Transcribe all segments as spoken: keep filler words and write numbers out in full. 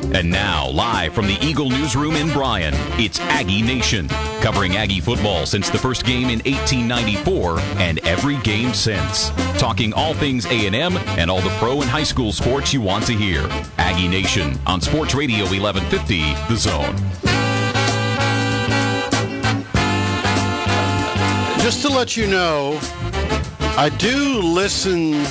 And now, live from the Eagle Newsroom in Bryan, it's Aggie Nation, covering Aggie football since the first game in eighteen ninety-four and every game since. Talking all things A and M and all the pro and high school sports you want to hear. Aggie Nation on Sports Radio eleven fifty, The Zone. Just to let you know, I do listen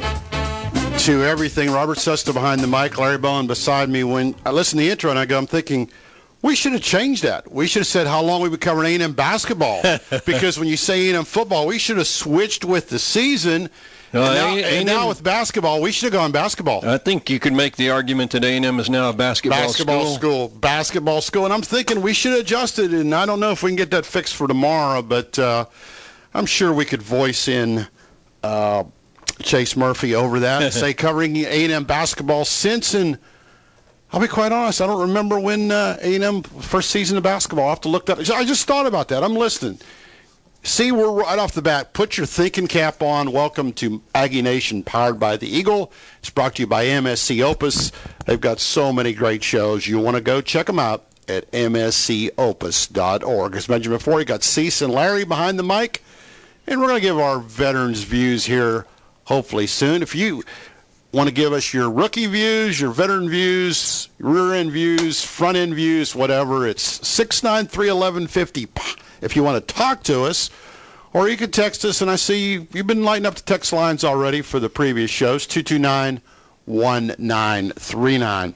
to everything. Robert Susta behind the mic, Larry Bowen beside me. When I listen to the intro and I go, I'm thinking, we should have changed that. We should have said how long we've been covering A and M basketball. Because when you say A and M football, we should have switched with the season. No, and, now, A- and now with basketball, we should have gone basketball. I think you could make the argument that A and M is now a basketball, basketball school. school. Basketball school. And I'm thinking we should have adjusted, and I don't know if we can get that fixed for tomorrow, but uh, I'm sure we could voice in uh, Chase Murphy over that and say covering A and M basketball since, and I'll be quite honest, I don't remember when uh, A and M first season of basketball. I'll have to look that. I just thought about that. I'm listening. See, we're right off the bat. Put your thinking cap on. Welcome to Aggie Nation, powered by the Eagle. It's brought to you by M S C Opus. They've got so many great shows. You want to go check them out at M S C opus dot org. As mentioned before, you got Cease and Larry behind the mic, and we're going to give our veterans' views here hopefully soon. If you want to give us your rookie views, your veteran views, rear-end views, front-end views, whatever, it's six nine three, eleven fifty if you want to talk to us. Or you can text us, and I see you, you've been lighting up the text lines already for the previous shows, two two nine, one nine three nine.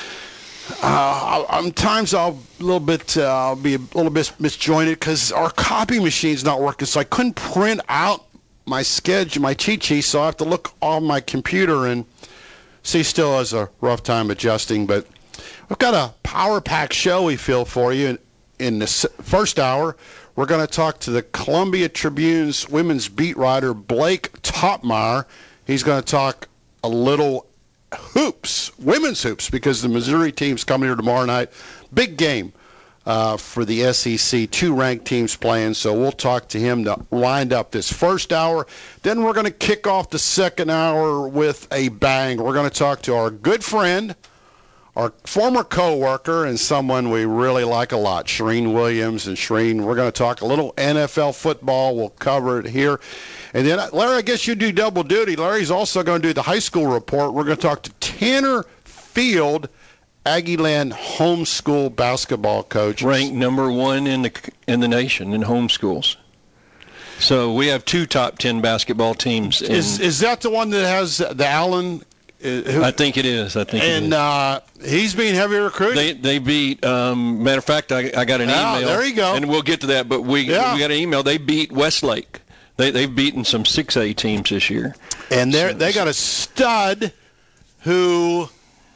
Uh, I'm times I'll a little bit, uh, I'll be a little bit misjointed because our copy machine's not working, so I couldn't print out my schedule, my cheat sheet, so I have to look on my computer, and see still has a rough time adjusting. But we've got a power-packed show we feel for you. In, in the first hour, we're going to talk to the Columbia Tribune's women's beat writer, Blake Topmeyer. He's going to talk a little hoops, women's hoops, because the Missouri team's coming here tomorrow night. Big game. Uh, for the S E C, two ranked teams playing, so we'll talk to him to wind up this first hour. Then we're going to kick off the second hour with a bang. We're going to talk to our good friend, our former co-worker, and someone we really like a lot, Shereen Williams. And Shereen, we're going to talk a little N F L football. We'll cover it here. And then, Larry, I guess you do double duty. Larry's also going to do the high school report. We're going to talk to Tanner Field, Aggieland homeschool basketball coach, ranked number one in the in the nation in homeschools. So we have two top ten basketball teams. In, is is that the one that has the Allen? Uh, who, I think it is. I think. And it is. Uh, he's being heavy recruited. They they beat. Um, matter of fact, I, I got an oh, email. There you go. And we'll get to that. But we yeah. we got an email. They beat Westlake. They they've beaten some six A teams this year. And they so, they got a stud who.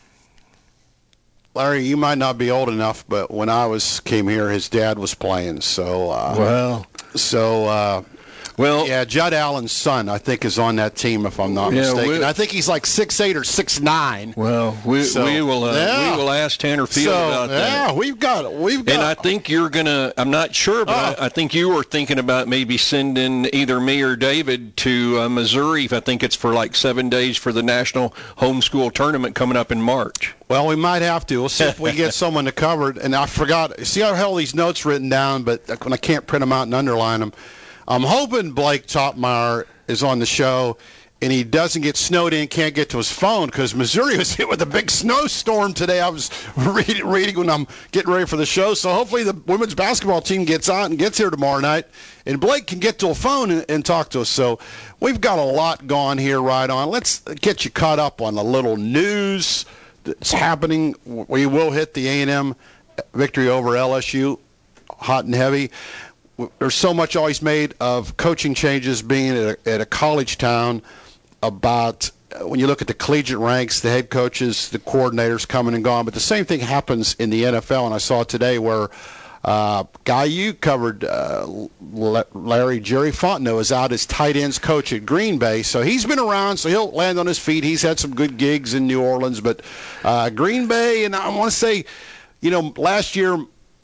Larry, you might not be old enough, but when I was came here, his dad was playing. So, uh, well, so uh, well, yeah, Judd Allen's son, I think, is on that team, if I'm not yeah, mistaken. we, I think he's like six eight or six nine. Well, we so, we will uh, yeah. we will ask Tanner Field so, about that. Yeah, we've got it. We've got. And I think you're gonna. I'm not sure, but oh. I, I think you were thinking about maybe sending either me or David to uh, Missouri. I think it's for like seven days for the national homeschool tournament coming up in March. Well, we might have to. We'll see if we get someone to cover it. And I forgot. See, I have all these notes written down, but when I can't print them out and underline them, I'm hoping Blake Topmeyer is on the show and he doesn't get snowed in, can't get to his phone, because Missouri was hit with a big snowstorm today. I was reading, reading when I'm getting ready for the show. So hopefully the women's basketball team gets on and gets here tomorrow night, and Blake can get to a phone and, and talk to us. So we've got a lot going here right on. Let's get you caught up on the little news that's happening. We will hit the A and M victory over L S U hot and heavy. There's so much always made of coaching changes being at a, at a college town about when you look at the collegiate ranks, the head coaches, the coordinators coming and gone. But the same thing happens in the N F L, and I saw today where uh, guy you covered, uh, Larry, Jerry Fontenot, is out as tight ends coach at Green Bay. So he's been around, so he'll land on his feet. He's had some good gigs in New Orleans. But uh, Green Bay, and I want to say, you know, last year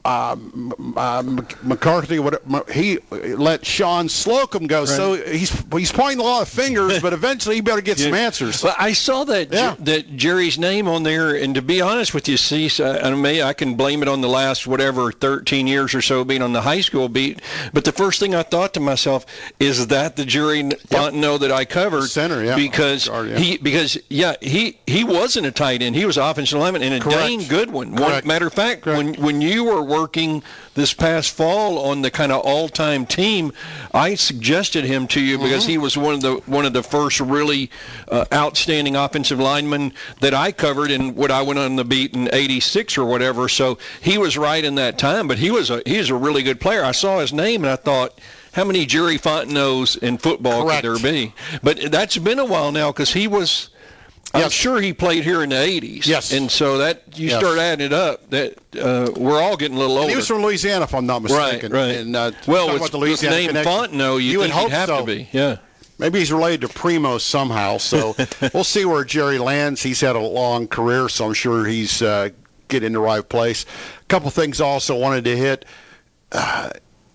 uh, uh, McCarthy, what, he let Sean Slocum go. Right. So he's he's pointing a lot of fingers, but eventually he better get yeah. some answers. Well, I saw that yeah. that Jerry's name on there, and to be honest with you, Cease, I, I, may, I can blame it on the last, whatever, thirteen years or so being on the high school beat, but the first thing I thought to myself, is that the Jerry yep. Fontenot that I covered? Center, yeah. Because, Guard, yeah. he, because yeah, he, he wasn't a tight end. He was offensive lineman, and a Correct. dang good one. Correct. one matter of fact, Correct. when when you were working this past fall on the kind of all-time team, I suggested him to you because mm-hmm. he was one of the one of the first really uh, outstanding offensive linemen that I covered in what I went on the beat in eighty-six or whatever. So he was right in that time, but he was a he was a really good player. I saw his name and I thought, how many Jerry Fontenot in football Correct. could there be? But that's been a while now because he was. I'm yes. sure he played here in the eighties. Yes. And so that you yes. start adding it up, that uh, we're all getting a little older. And he was from Louisiana, if I'm not mistaken. Right, right. And, uh, well, with, with the Louisiana with name Fontenot, you, you think would he'd have so. to be. Yeah. Maybe he's related to Primo somehow. So we'll see where Jerry lands. He's had a long career, so I'm sure he's uh, getting in the right place. A couple things I also wanted to hit. Uh,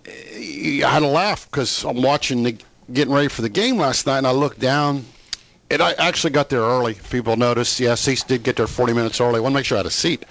I had a laugh because I'm watching the getting ready for the game last night, and I looked down. And I actually got there early. People noticed. Yeah, Cease did get there forty minutes early. I want to make sure I had a seat.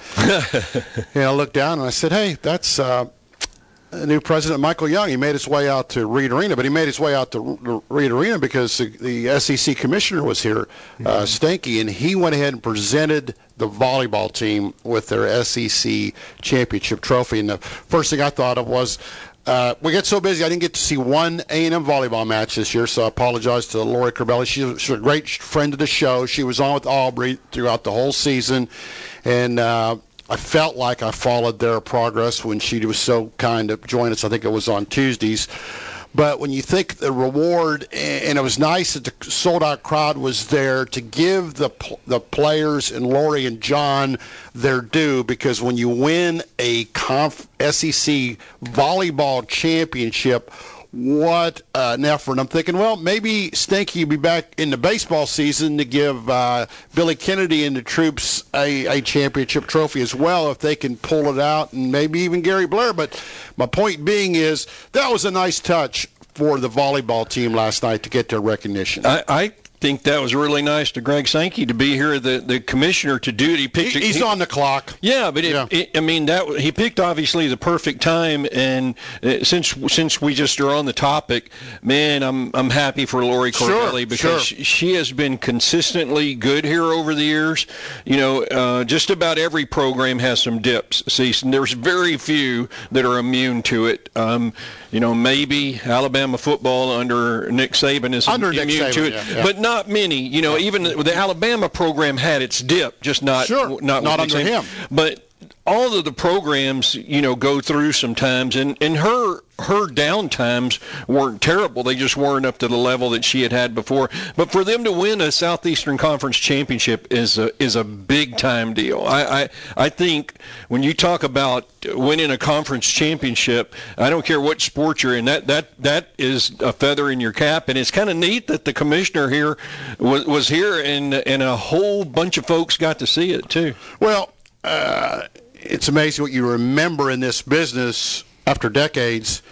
And I looked down and I said, hey, that's uh, the new president, Michael Young. He made his way out to Reed Arena, but he made his way out to Reed Arena because the, the S E C commissioner was here, mm-hmm. uh, Stanky, and he went ahead and presented the volleyball team with their S E C championship trophy. And the first thing I thought of was, Uh, we get so busy, I didn't get to see one A and M volleyball match this year, so I apologize to Lori Corbelli. She, she's a great friend of the show. She was on with Aubrey throughout the whole season, and uh, I felt like I followed their progress when she was so kind to join us. I think it was on Tuesdays. But when you think the reward, and it was nice that the sold-out crowd was there to give the the players and Lori and John their due, because when you win a conf, S E C volleyball championship, what uh, an effort. I'm thinking, well, maybe Stinky will be back in the baseball season to give uh, Billy Kennedy and the troops a, a championship trophy as well, if they can pull it out, and maybe even Gary Blair. But my point being is that was a nice touch for the volleyball team last night to get their recognition. I, I think that was really nice to Greg Sankey to be here, the, the commissioner, to do it. He picked. He, he's he, on the clock. Yeah, but it, yeah. It, I mean that he picked obviously the perfect time, and uh, since since we just are on the topic, man, I'm I'm happy for Lori Corbelli, sure, because sure. she, she has been consistently good here over the years. You know, uh, just about every program has some dips. See, there's very few that are immune to it. Um, you know, maybe Alabama football under Nick Saban is under immune Nick Saban, to it, yeah, yeah. but not many. You know, even the, the Alabama program had its dip, just not sure, not, not under him. But all of the programs, you know, go through sometimes, and and her her down times weren't terrible. They just weren't up to the level that she had had before. But for them to win a Southeastern Conference championship is a is a big time deal. I I, I think when you talk about winning a conference championship, I don't care what sport you're in, that that that is a feather in your cap. And it's kind of neat that the commissioner here was was here, and and a whole bunch of folks got to see it too. Well, uh, it's amazing what you remember in this business after decades,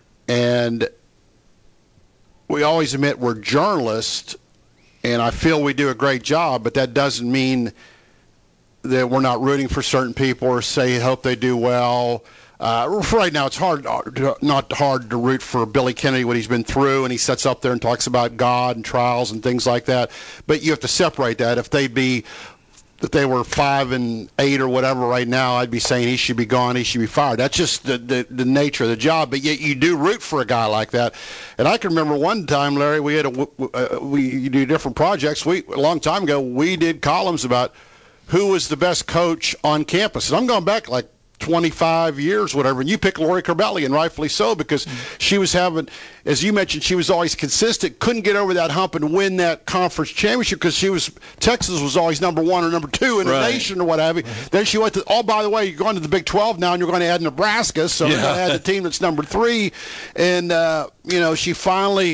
and we always admit we're journalists, and I feel we do a great job, but that doesn't mean that we're not rooting for certain people or say hope they do well. Uh, right now, it's hard, not hard to root for Billy Kennedy, what he's been through, and he sits up there and talks about God and trials and things like that. But you have to separate that. If they be If they were five and eight or whatever right now, I'd be saying he should be gone, he should be fired. That's just the, the, the nature of the job. But yet you do root for a guy like that. And I can remember one time, Larry, we had a uh, we do different projects. We a long time ago we did columns about who was the best coach on campus. And I'm going back like twenty-five years, whatever, and you pick Lori Corbelli, and rightfully so, because mm-hmm. she was having, as you mentioned, she was always consistent, couldn't get over that hump and win that conference championship because she was, Texas was always number one or number two in right. the nation or what have you. Mm-hmm. Then she went to, oh, by the way, you're going to the Big twelve now, and you're going to add Nebraska, so yeah. you're going to add the team that's number three. And, uh, you know, she finally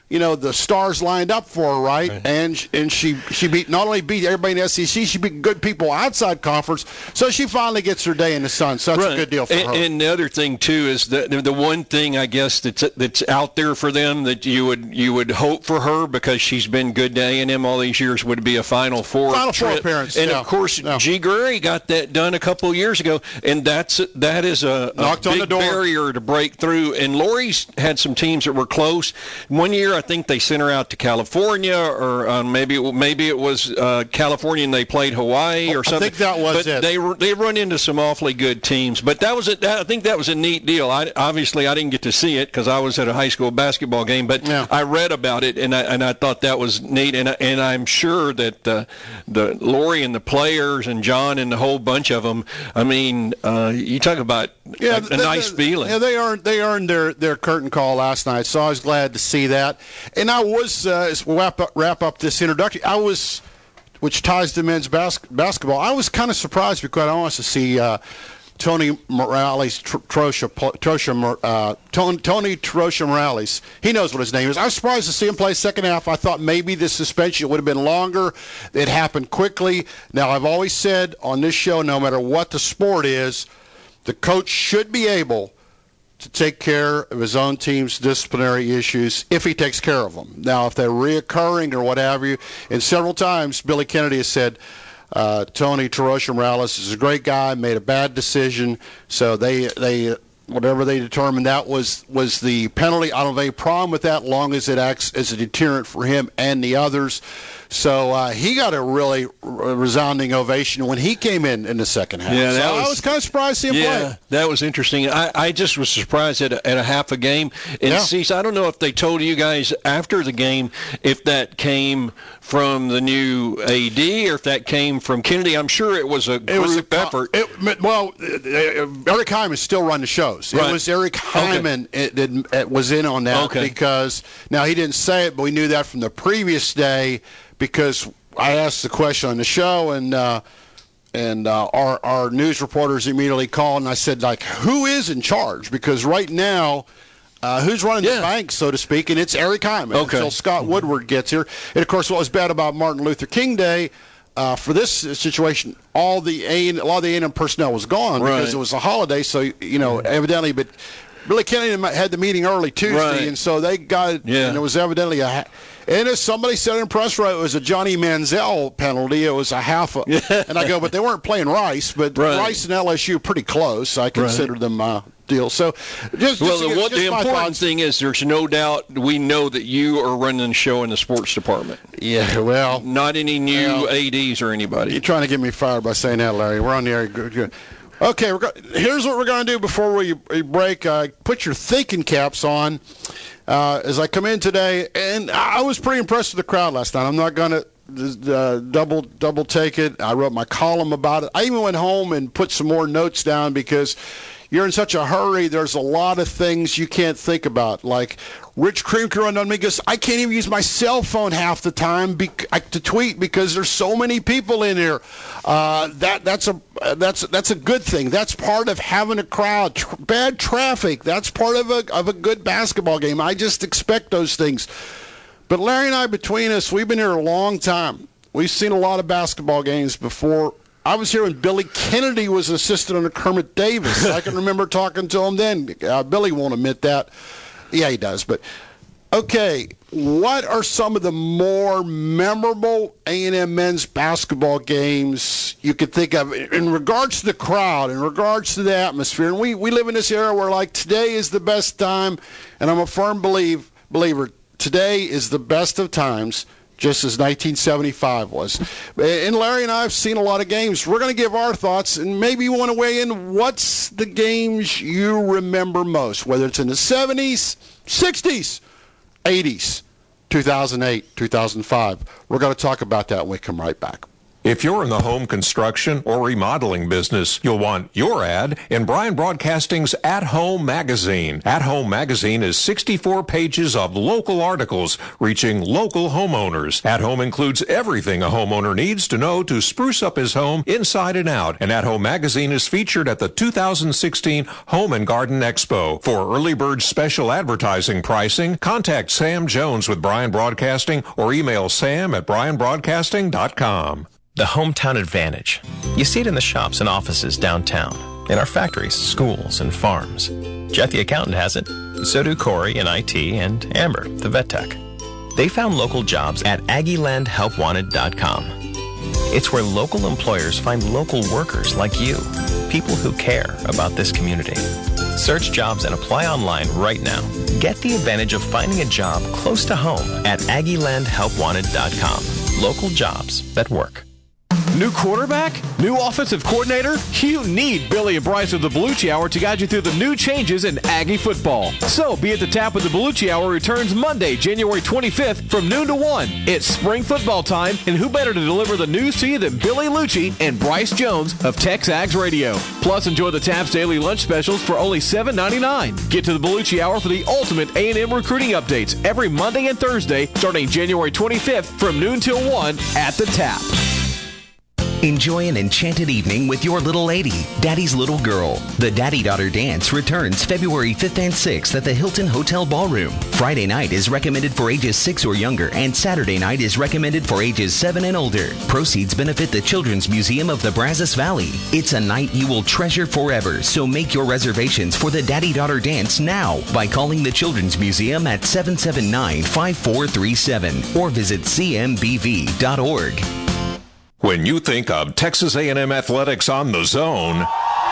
you know, the stars lined up for her, right? Right. And and she she beat not only beat everybody in the S E C, she beat good people outside conference. So she finally gets her day in the sun. So that's right. a good deal for and, her. And the other thing too is the the one thing I guess that's that's out there for them that you would you would hope for her, because she's been good to A and M all these years, would be a Final Four Final trip. Four appearance. And yeah. of course, yeah. G. Gray got that done a couple of years ago, and that's that is a, a Knocked on big the door. barrier to break through. And Lori's had some teams that were close. One year, I think they sent her out to California, or uh, maybe it, maybe it was uh, California and they played Hawaii or I something. think that was but it. They were, they run into some awfully good teams. But that was a, that, I think that was a neat deal. I, obviously, I didn't get to see it because I was at a high school basketball game, but Yeah. I read about it and I and I thought that was neat. And and I'm sure that uh, the Lori and the players and John and the whole bunch of them. I mean, uh, you talk about Yeah, a, a they- nice they- feeling. Yeah, they earned they earned their, their curtain call last night, so I was glad to see that. And I was uh, as we wrap up wrap up this introduction. I was, which ties to men's bas- basketball. I was kind of surprised because I wanted to see uh, Tony Morales, Tr- Trosha, Trosha, uh, Tony, Tony Trosha Morales. He knows what his name is. I was surprised to see him play second half. I thought maybe the suspension would have been longer. It happened quickly. Now, I've always said on this show, no matter what the sport is, the coach should be able to take care of his own team's disciplinary issues if he takes care of them. Now, if they're reoccurring or what have you, and several times Billy Kennedy has said, uh, Tony Trosha Morales is a great guy, made a bad decision, so they they whatever they determined that was was the penalty. I don't have any problem with that, long as it acts as a deterrent for him and the others. So uh, he got a really resounding ovation when he came in in the second half. Yeah, that so was, I was kind of surprised to see him yeah, play. that was interesting. I, I just was surprised at a, at a half a game. And Yeah. Cease, I don't know if they told you guys after the game if that came from the new A D or if that came from Kennedy. I'm sure it was a group It was a, effort. It, well, uh, Eric Hyman still run the shows. Right. It was Eric Hyman it, it, it was in on that Okay. because now he didn't say it, but we knew that from the previous day because I asked the question on the show and uh, and uh, our our news reporters immediately called and I said, like, who is in charge? Because right now. Uh, who's running Yeah. the bank, so to speak, and it's Eric Hyman Okay. until Scott Woodward gets here. And, of course, what was bad about Martin Luther King Day, uh, for this situation, all the A- a lot of the A and M personnel was gone Right. because it was a holiday, so, you know, evidently, but Billy Kennedy had the meeting early Tuesday, Right. and so they got, Yeah. and it was evidently a, and as somebody said in press right, it was a Johnny Manziel penalty. It was a half a, and I go, but they weren't playing Rice, but Right. Rice and L S U pretty close. I consider them uh, deal. So, just, Well, just, the, just what, the my important thoughts. thing is there's no doubt we know that you are running the show in the sports department. Yeah, well, Not any new Well, A Ds or anybody. you're trying to get me fired by saying that, Larry. We're on the air. Good, good. Okay, we're go- here's what we're going to do before we, we break. Uh, put your thinking caps on uh, as I come in today. And I was pretty impressed with the crowd last night. I'm not going to uh, double double take it. I wrote my column about it. I even went home and put some more notes down because you're in such a hurry. There's a lot of things you can't think about. Like Rich Cream can run on me because I can't even use my cell phone half the time bec- to tweet because there's so many people in here. Uh, that that's a that's that's a good thing. That's part of having a crowd. Tr- bad traffic. That's part of a of a good basketball game. I just expect those things. But Larry and I, between us, we've been here a long time. We've seen a lot of basketball games before. I was here when Billy Kennedy was an assistant under Kermit Davis. I can remember talking to him then. Uh, Billy won't admit that. Yeah, he does. But, okay, what are some of the more memorable A and M men's basketball games you could think of in regards to the crowd, in regards to the atmosphere? And we, we live in this era where, like, today is the best time, and I'm a firm believe, believer, today is the best of times, just as nineteen seventy-five was. And Larry and I have seen a lot of games. We're going to give our thoughts, and maybe you want to weigh in. What's the games you remember most, whether it's in the seventies, sixties, eighties, two thousand eight, two thousand five? We're going to talk about that when we come right back. If you're in the home construction or remodeling business, you'll want your ad in Bryan Broadcasting's At Home magazine. At Home magazine is sixty-four pages of local articles reaching local homeowners. At Home includes everything a homeowner needs to know to spruce up his home inside and out. And At Home magazine is featured at the two thousand sixteen Home and Garden Expo. For early bird special advertising pricing, contact Sam Jones with Bryan Broadcasting or email sam at bryan broadcasting dot com. The hometown advantage. You see it in the shops and offices downtown, in our factories, schools, and farms. Jet the accountant has it. So do Corey in I T and Amber, the vet tech. They found local jobs at aggie land help wanted dot com. It's where local employers find local workers like you, people who care about this community. Search jobs and apply online right now. Get the advantage of finding a job close to home at aggie land help wanted dot com. Local jobs that work. New quarterback? New offensive coordinator? You need Billy and Bryce of the Bellucci Hour to guide you through the new changes in Aggie football. So be at the tap with the Bellucci Hour returns Monday, January twenty-fifth from noon to one. It's spring football time, and who better to deliver the news to you than Billy Lucci and Bryce Jones of Texags Radio. Plus, enjoy the Tap's daily lunch specials for only seven ninety-nine. Get to the Bellucci Hour for the ultimate A and M recruiting updates every Monday and Thursday starting January twenty-fifth from noon till one at the Tap. Enjoy an enchanted evening with your little lady, Daddy's Little Girl. The Daddy-Daughter Dance returns February fifth and sixth at the Hilton Hotel Ballroom. Friday night is recommended for ages six or younger, and Saturday night is recommended for ages seven and older. Proceeds benefit the Children's Museum of the Brazos Valley. It's a night you will treasure forever, so make your reservations for the Daddy-Daughter Dance now by calling the Children's Museum at seven seven nine, five four three seven or visit c m b v dot org. When you think of Texas A and M Athletics on the Zone,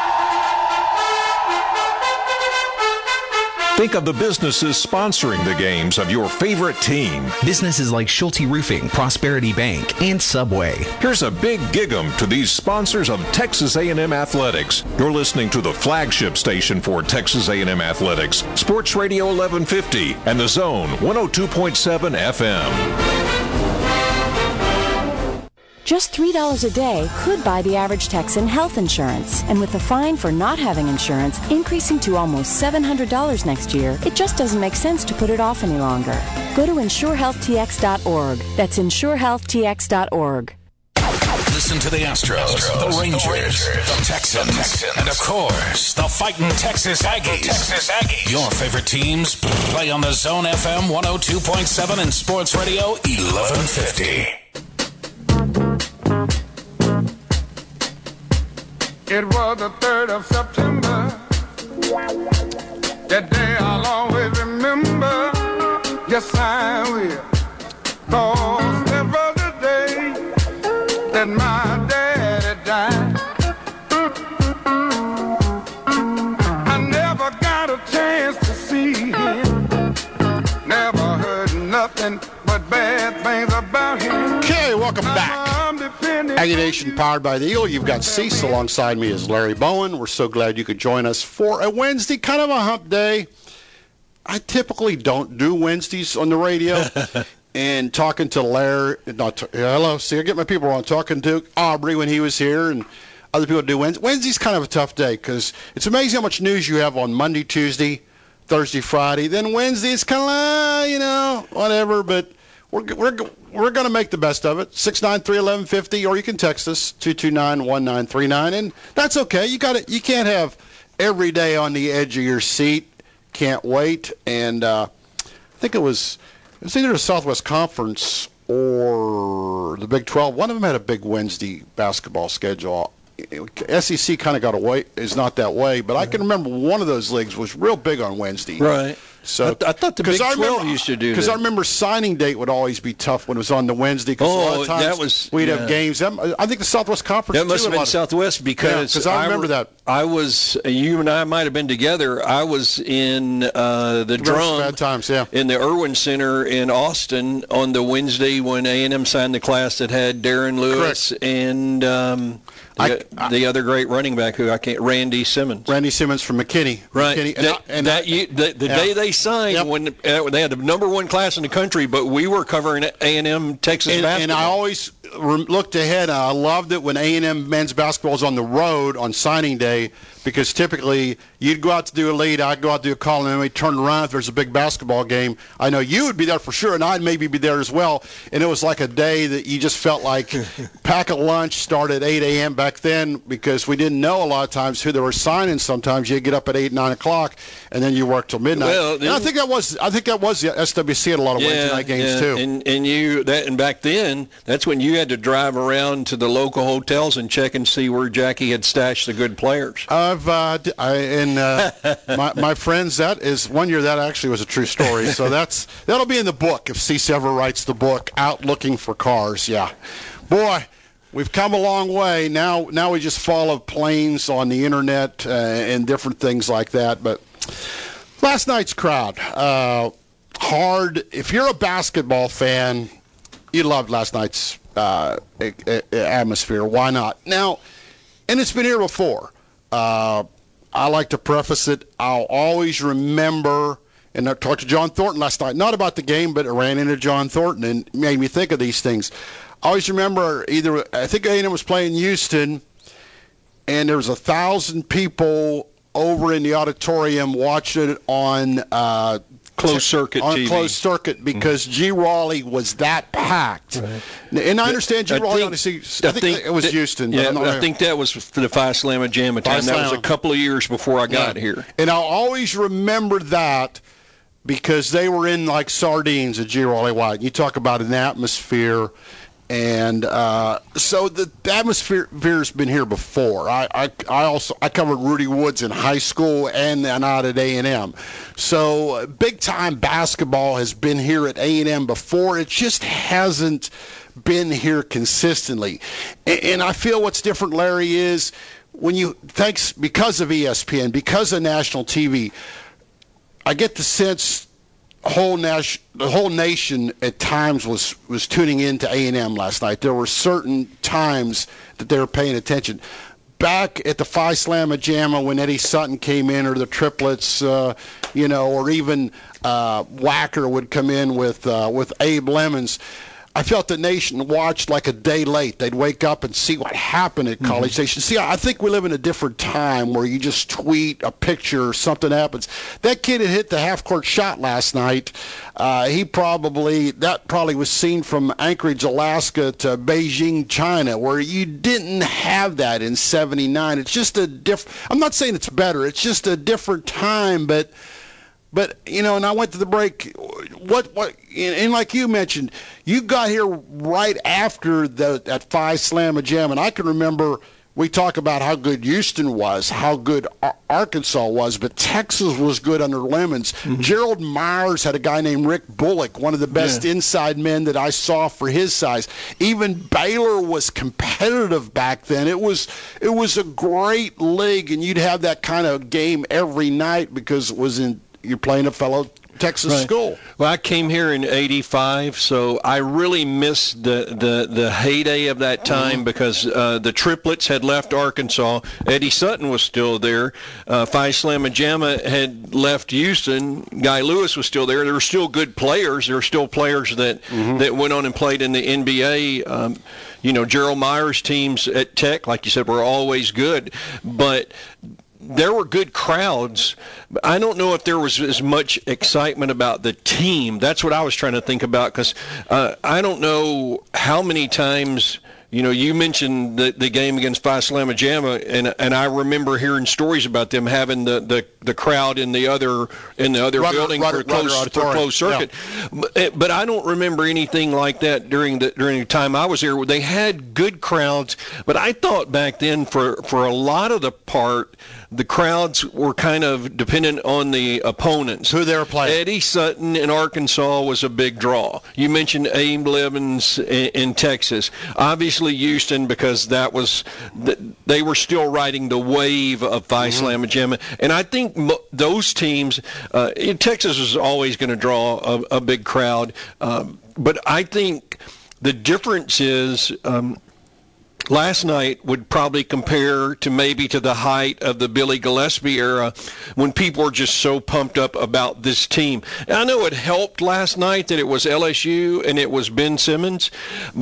think of the businesses sponsoring the games of your favorite team. Businesses like Schulte Roofing, Prosperity Bank, and Subway. Here's a big gig-em to these sponsors of Texas A and M Athletics. You're listening to the flagship station for Texas A and M Athletics, Sports Radio eleven fifty, and The Zone one oh two point seven F M. Just three dollars a day could buy the average Texan health insurance. And with the fine for not having insurance increasing to almost seven hundred dollars next year, it just doesn't make sense to put it off any longer. Go to insure health t x dot org. That's insure health t x dot org. Listen to the Astros, Astros the, Rangers, the Rangers, the Texans, the Texans, and of course, the fighting Texas Aggies. Texas Aggies. Your favorite teams play on the Zone F M one oh two point seven and Sports Radio eleven fifty. It was the third of September. That day I'll always remember. Yes, I will. 'Cause that was the day that my daddy died. I never got a chance to see him. Never heard nothing but bad things about him. Okay, welcome back. Aggie Nation, powered by the Eagle. You've got Cease alongside me as Larry Bowen. We're so glad you could join us for a Wednesday, kind of a hump day. I typically don't do Wednesdays on the radio. And talking to Larry, not to, hello, see, I get my people wrong. Talking to Aubrey when he was here, and other people do Wednesday. Wednesday's kind of a tough day because it's amazing how much news you have on Monday, Tuesday, Thursday, Friday. Then Wednesday, it's kind of like, you know, whatever, but we're we're we're going to make the best of it. six nine three, eleven fifty, or you can text us, two two nine, one nine three nine, and that's okay. You got it. You can't have every day on the edge of your seat. Can't wait. And uh, I think it was it was either the Southwest Conference or the Big twelve. One of them had a big Wednesday basketball schedule. S E C kind of got away, is not that way, but I can remember one of those leagues was real big on Wednesday. Right. So I, th- I thought the Big twelve remember, used to do that. Because I remember signing date would always be tough when it was on the Wednesday. Cause oh, a lot of times that was we'd yeah. have games. I think the Southwest Conference. That must too, have been Southwest because yeah, I remember I, that. I was you and I might have been together. I was in uh, the drum bad times, yeah. in the Irwin Center in Austin on the Wednesday when A and M signed the class that had Darren Lewis Correct. and. Um, The, I, I, the other great running back who I can't, Randy Simmons. Randy Simmons from McKinney. Right. McKinney. And that, I, and that I, you, the the yeah. day they signed, yep. when uh, they had the number one class in the country, but we were covering A and M Texas and, basketball. And I always, re- looked ahead. I loved it when A and M men's basketball was on the road on signing day, because typically you'd go out to do a lead, I'd go out to do a call, and then we'd turn around if there's a big basketball game. I know you would be there for sure, and I'd maybe be there as well. And it was like a day that you just felt like pack a lunch, start at eight a.m. back then, because we didn't know a lot of times who they were signing. Sometimes you'd get up at eight, nine o'clock, and then you work till midnight. Well, and I think that was I think that was the S W C at a lot of yeah, Wednesday night games yeah. too. And and you that and back then, that's when you had to drive around to the local hotels and check and see where Jackie had stashed the good players. I've uh, I, and uh, my my friends, that is one year that actually was a true story. So that's that'll be in the book if Cease ever writes the book, Out Looking for Cars. Yeah, boy, we've come a long way. Now now we just follow planes on the internet uh, and different things like that. But last night's crowd, uh, hard. If you're a basketball fan, you loved last night's uh, atmosphere. Why not? Now, and it's been here before. Uh, I like to preface it. I'll always remember, and I talked to John Thornton last night, not about the game, but I ran into John Thornton and made me think of these things. I always remember either, I think A and M was playing Houston, and there was a thousand people over in the auditorium watching it on uh, closed circuit on T V. Closed circuit, because mm-hmm. G. Raleigh was that packed. Right. And I understand G. I Raleigh. Think, honestly, I, I think, think it was that, Houston. Yeah, but I think that was for the Phi Slamma Jamma time. That was a couple of years before I got yeah. here. And I'll always remember that, because they were in like sardines at G. Raleigh White. You talk about an atmosphere. And uh, so the, the atmosphere's been here before. I, I I also I covered Rudy Woods in high school and then out at A and M. So uh, big time basketball has been here at A and M before. It just hasn't been here consistently. And, and I feel what's different, Larry, is when you thanks because of E S P N, because of national T V. I get the sense. Whole nation, the whole nation at times was, was tuning in to A and M last night. There were certain times that they were paying attention. Back at the Phi Slamma Jamma when Eddie Sutton came in, or the triplets, uh, you know, or even uh, Wacker would come in with uh, with Abe Lemons, I felt the nation watched like a day late. They'd wake up and see what happened at College mm-hmm. Station. See, I think we live in a different time where you just tweet a picture, something happens. That kid had hit the half-court shot last night. Uh, he probably, that probably was seen from Anchorage, Alaska to Beijing, China, where you didn't have that in seventy-nine. It's just a different, I'm not saying it's better. It's just a different time, but... But, you know, and I went to the break, what, what, and like you mentioned, you got here right after the, that Phi Slamma Jamma, and I can remember we talk about how good Houston was, how good Ar- Arkansas was, but Texas was good under Lemons. Mm-hmm. Gerald Myers had a guy named Rick Bullock, one of the best yeah. inside men that I saw for his size. Even Baylor was competitive back then. It was it was a great league, and you'd have that kind of game every night because it was in you're playing a fellow Texas right. school. Well, I came here in eighty-five, so I really missed the, the, the heyday of that time mm-hmm. because uh, the triplets had left Arkansas. Eddie Sutton was still there. Uh, Phi Slamma Jamma had left Houston. Guy Lewis was still there. There were still good players. There were still players that, mm-hmm. that went on and played in the N B A. Um, you know, Gerald Myers' teams at Tech, like you said, were always good. But there were good crowds. I don't know if there was as much excitement about the team. That's what I was trying to think about, because uh, I don't know how many times, you know, you mentioned the, the game against Phi Slamma Jamma, and and I remember hearing stories about them having the, the, the crowd in the other in the other Rutter, building Rutter, for close for closed circuit. Yeah. But, but I don't remember anything like that during the during the time I was there. They had good crowds, but I thought back then for for a lot of the part, the crowds were kind of dependent on the opponents. Who they were playing. Eddie Sutton in Arkansas was a big draw. You mentioned Abe Lemons in, in Texas. Obviously Houston, because that was they were still riding the wave of Phi mm-hmm. Slamma Jamma. And I think mo- those teams, uh, Texas was always going to draw a, a big crowd. Um, but I think the difference is um, last night would probably compare to maybe to the height of the Billy Gillespie era, when people were just so pumped up about this team. And I know it helped last night that it was L S U and it was Ben Simmons, but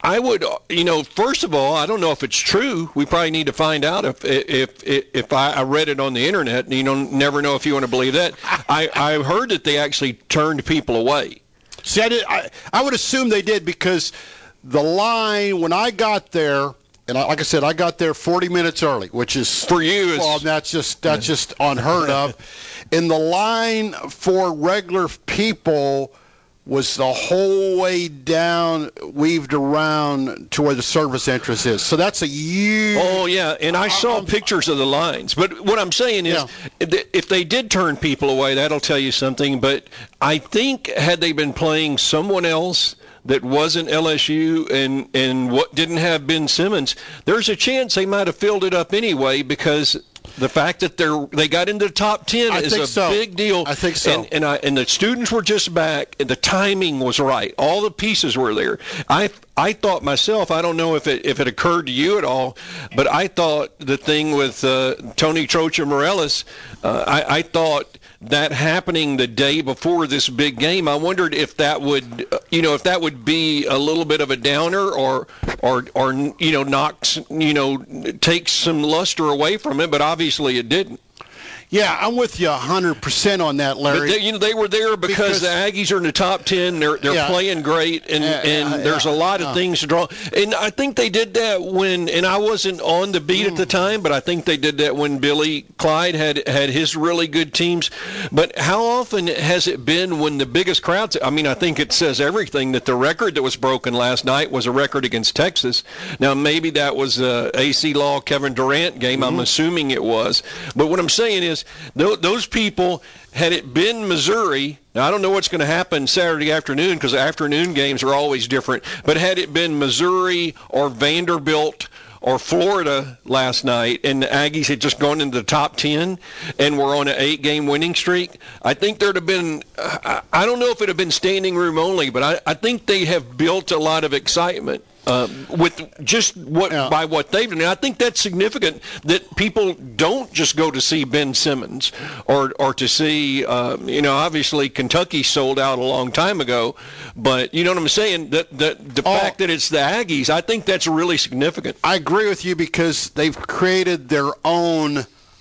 I would, you know, first of all, I don't know if it's true. We probably need to find out if if if, if I, I read it on the internet. And you don't never know if you want to believe that. I I heard that they actually turned people away. See, I did. I, I would assume they did because the line when I got there, and I, like I said, I got there forty minutes early, which is for you. Well, that's just that's just unheard of. And the line for regular people was the whole way down, weaved around to where the service entrance is. So that's a huge... Oh, yeah, and I saw um, pictures of the lines. But what I'm saying is, yeah. if they did turn people away, that'll tell you something. But I think had they been playing someone else that wasn't L S U and, and what didn't have Ben Simmons, there's a chance they might have filled it up anyway because... The fact that they're they got into the top ten I is a so. big deal. I think so. And and, I, and the students were just back, and the timing was right. All the pieces were there. I I thought myself, I don't know if it if it occurred to you at all, but I thought the thing with uh, Tony Trocha Morales, uh, I, I thought that happening the day before this big game, I wondered if that would, you know, if that would be a little bit of a downer or, or, or you know, knocks, you know, takes some luster away from it, but obviously it didn't. Yeah, I'm with you one hundred percent on that, Larry. But they, you know, they were there because, because the Aggies are in the top ten. They're they're yeah, playing great, and, yeah, and yeah, there's yeah, a lot yeah. of things to draw. And I think they did that when, and I wasn't on the beat mm. at the time, but I think they did that when Billy Clyde had had his really good teams. But how often has it been when the biggest crowds? I mean, I think it says everything that the record that was broken last night was a record against Texas. Now maybe that was a A C Law Kevin Durant game. Mm-hmm. I'm assuming it was. But what I'm saying is those people, had it been Missouri, now I don't know what's going to happen Saturday afternoon because afternoon games are always different, but had it been Missouri or Vanderbilt or Florida last night and the Aggies had just gone into the top ten and were on an eight-game winning streak, I think there would have been, I don't know if it would have been standing room only, but I, I think they have built a lot of excitement. Uh, with just what yeah. by what they've done. And I think that's significant that people don't just go to see Ben Simmons or or to see, uh, you know, obviously Kentucky sold out a long time ago, but you know what I'm saying? That the, the oh, fact that it's the Aggies, I think that's really significant. I agree with you because they've created their own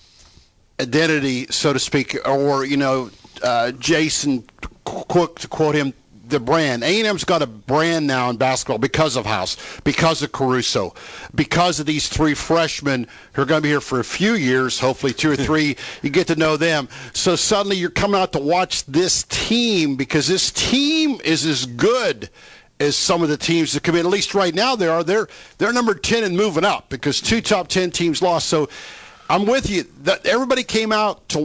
identity, so to speak, or, you know, uh, Jason Cook, to quote him, the brand. A and M's got a brand now in basketball because of House, because of Caruso, because of these three freshmen who are going to be here for a few years, hopefully two or three. You get to know them. So suddenly you're coming out to watch this team because this team is as good as some of the teams that come in. At least right now they are. They're, they're number ten and moving up because two top ten teams lost. So I'm with you. That everybody came out to.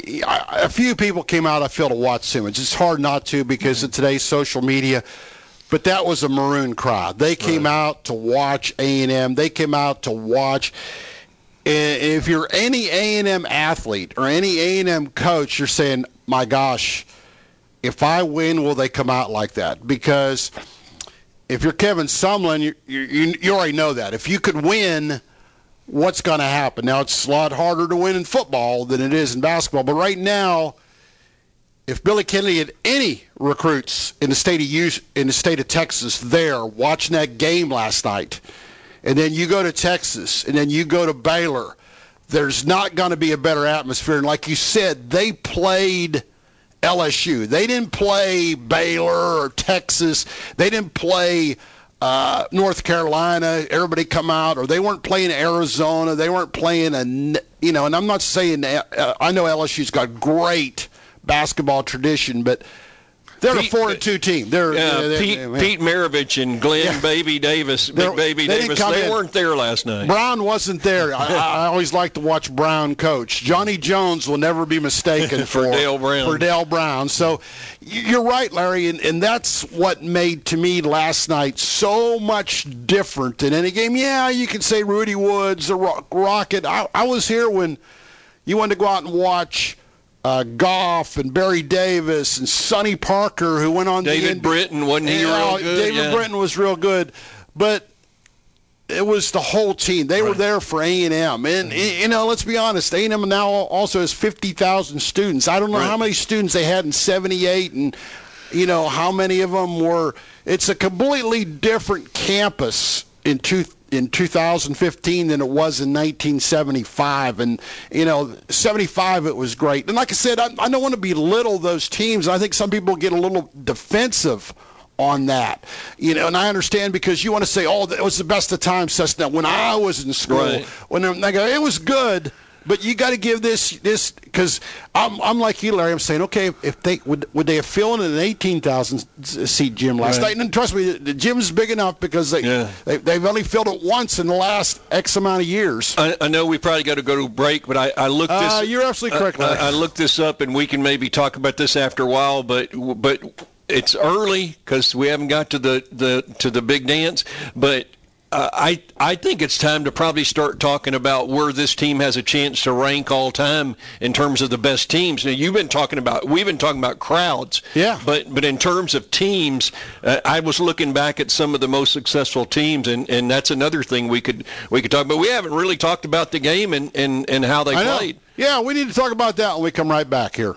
A few people came out, I feel, to watch Simmons. It's hard not to because of today's social media. But that was a maroon crowd. They came right. out to watch A and M. They came out to watch. If you're any A and M athlete or any A and M coach, you're saying, "My gosh, if I win, will they come out like that?" Because if you're Kevin Sumlin, you you, you already know that. If you could win, what's going to happen? Now, it's a lot harder to win in football than it is in basketball. But right now, if Billy Kennedy had any recruits in the state of U- in the state of Texas there watching that game last night, and then you go to Texas, and then you go to Baylor, there's not going to be a better atmosphere. And like you said, they played L S U. They didn't play Baylor or Texas. They didn't play Uh, North Carolina, everybody come out, or they weren't playing Arizona, they weren't playing a, you know, and I'm not saying, uh, I know L S U's got great basketball tradition, but they're Pete, a four and two team. They're, uh, they're, they're Pete, they're, Pete Maravich and Glenn yeah. Baby Davis, Big Baby they Davis, they in. weren't there last night. Brown wasn't there. I, I always like to watch Brown coach. Johnny Jones will never be mistaken for, for Dale Brown. For Dale Brown. So you're right, Larry, and, and that's what made, to me, last night so much different than any game. Yeah, you can say Rudy Woods, the Rocket. I, I was here when you wanted to go out and watch Uh, Goff and Barry Davis and Sonny Parker, who went on. David the Britton, wasn't he yeah, real good? David yeah. Britton was real good, but it was the whole team. They right. were there for A and M, and mm-hmm. you know, let's be honest. A and M now also has fifty thousand students. I don't know right. how many students they had in seventy-eight, and you know, how many of them were. It's a completely different campus in two. in two thousand fifteen than it was in nineteen seventy-five. And, you know, seventy-five it was great. And like I said, I, I don't want to belittle those teams. I think some people get a little defensive on that. You know, and I understand because you want to say, oh, that was the best of times, Cessna, when I was in school. Right. When they go, it was good. But you got to give this this because I'm I'm like you, Larry. I'm saying, okay, if they would would they have filled in an eighteen thousand seat gym last right. night? And trust me, the gym's big enough because they, yeah. they they've only filled it once in the last X amount of years. I, I know we probably got to go to break, but I, I looked this. Uh, you're absolutely correct, Larry. I, I looked this up, and we can maybe talk about this after a while. But but it's early because we haven't got to the, the to the big dance, but. Uh, I I think it's time to probably start talking about where this team has a chance to rank all time in terms of the best teams. Now you've been talking about we've been talking about crowds, yeah. But but in terms of teams, uh, I was looking back at some of the most successful teams, and, and that's another thing we could we could talk about. We haven't really talked about the game and, and, and how they I know. played. Yeah, we need to talk about that when we come right back here.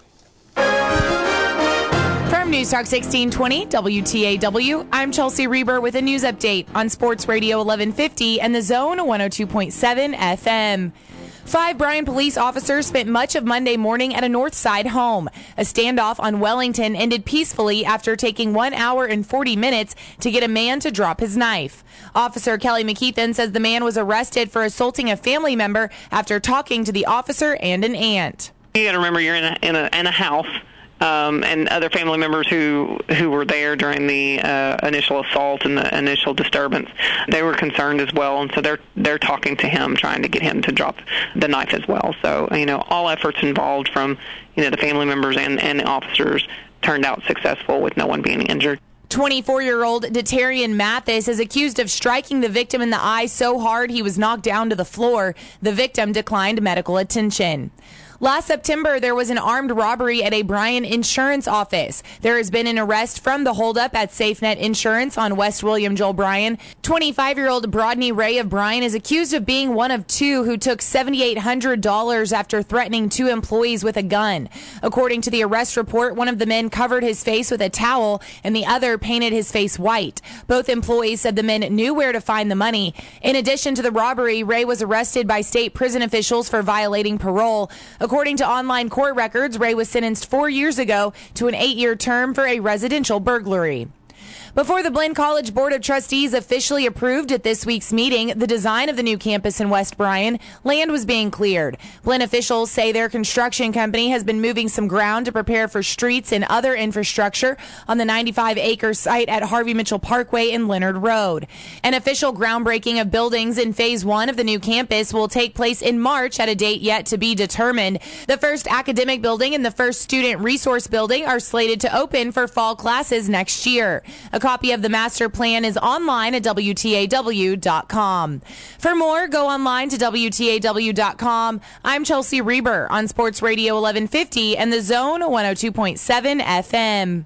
From News Talk sixteen twenty W T A W, I'm Chelsea Reber with a news update on Sports Radio eleven fifty and The Zone one oh two point seven F M. Five Bryan police officers spent much of Monday morning at a North Side home. A standoff on Wellington ended peacefully after taking one hour and forty minutes to get a man to drop his knife. Officer Kelly McKeithen says the man was arrested for assaulting a family member after talking to the officer and an aunt. You got to remember you're in a, in a, in a house. Um, and other family members who, who were there during the uh, initial assault and the initial disturbance, they were concerned as well, and so they're they're talking to him, trying to get him to drop the knife as well. So, you know, all efforts involved from, you know, the family members and, and the officers turned out successful with no one being injured. twenty-four-year-old Detarian Mathis is accused of striking the victim in the eye so hard he was knocked down to the floor. The victim declined medical attention. Last September, there was an armed robbery at a Bryan insurance office. There has been an arrest from the holdup at SafeNet Insurance on West William Joel Bryan. twenty-five-year-old Brodney Ray of Bryan is accused of being one of two who took seven thousand eight hundred dollars after threatening two employees with a gun. According to the arrest report, one of the men covered his face with a towel and the other painted his face white. Both employees said the men knew where to find the money. In addition to the robbery, Ray was arrested by state prison officials for violating parole. According to online court records, Ray was sentenced four years ago to an eight-year term for a residential burglary. Before the Blinn College Board of Trustees officially approved at this week's meeting the design of the new campus in West Bryan, land was being cleared. Blinn officials say their construction company has been moving some ground to prepare for streets and other infrastructure on the ninety-five acre site at Harvey Mitchell Parkway and Leonard Road. An official groundbreaking of buildings in phase one of the new campus will take place in March at a date yet to be determined. The first academic building and the first student resource building are slated to open for fall classes next year. A copy of the master plan is online at W T A W dot com. For more, go online to W T A W dot com. I'm Chelsea Reber on Sports Radio eleven fifty and The Zone one oh two point seven F M.